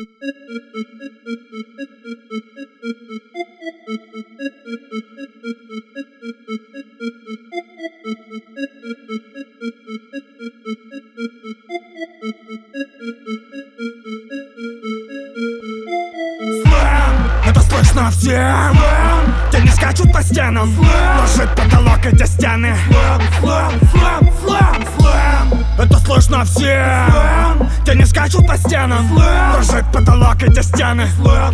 Это слышно всем. Тени скачут по стенам, дрожит потолок, эти стены. Это слышно всем. Тени скачут по стенам, дрожит потолок, эти стены.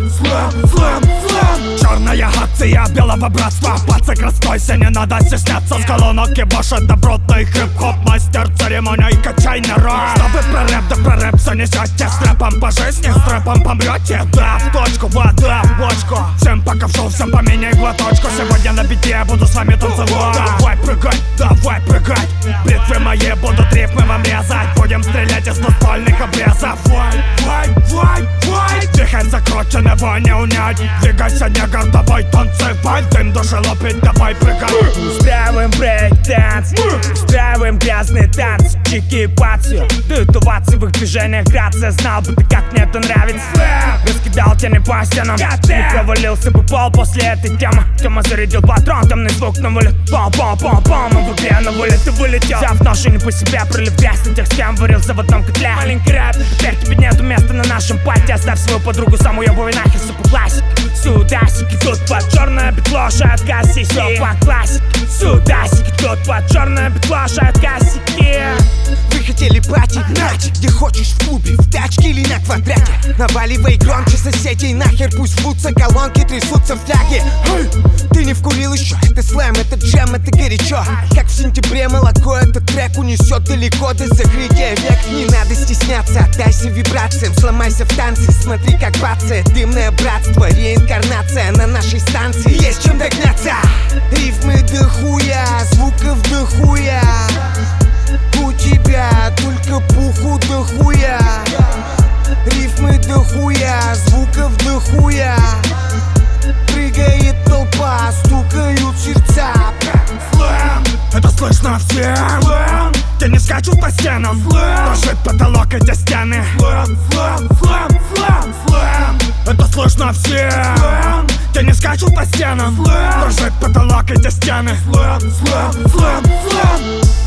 Черная акция белого братства, пацак, раскройся, не надо стесняться. С колонок ебашит добротный хип-хоп, мастер церемония и качай народ. Чтобы прореп, да прореп занесете. С рэпом по жизни, с рэпом помрете. Да, в точку, вода в бочку. Всем пока в шоу, всем поменяй глоточку. Сегодня на бите я буду с вами танцевать. Давай прыгать, давай прыгать. Битвы мои будут рифмы вам резать. Будем стрелять из настольных обрезов. Вай. Дыхай закрученного не унять. Двигайся, негр, давай танцевать. Дым души лопить, давай прыгай. Устраиваем брейк-данс, устраиваем грязный танц. Чики-пацию, дают овации в их движениях. Грация, знал бы ты, как мне это нравится. Раскидал тени по стенам, не провалился бы пол после этой темы. Тема зарядил патрон, темный звук на вылет. Пом-пом-пом-пом, мы в игре на вылет. Ты вылетел, взяв ношу не по себе. Пролив грязь на тех, с кем варился в одном котле. Маленький рэп, теперь тебе нету места на нашем пати. Оставь свою подругу, саму ебовый нахер, все по классике. Сюдасики, тут под черное битло, от кассики. Все по классике. Сюдасики, тут под черное битло, от кассики. Вы хотели пати, нате, где хочешь, в клубе, в тачке или на квадрате. Наваливай громче соседей, нахер пусть рвутся колонки, трясутся фляги. Ты не вкурил еще, это слэм, это джем, это горячо. Как в сентябре молоко, этот трек унесет далеко до закрытия век. Не надо стесняться, отдайся вибрациям, сломайся в танце. Смотри, как бацы, дымное братство, реинкарнация на нашей станции. Есть чем догнаться. Рифмы до хуя, звуков до хуя. У тебя только пуху до хуя. Рифмы до хуя, звуков до хуя. Прыгает толпа, стукают сердца. Это слышно всем. Тени скачут по стенам, дрожит потолок, эти стены. Это слышно всем. Тени скачут по стенам, дрожит потолок, эти стены.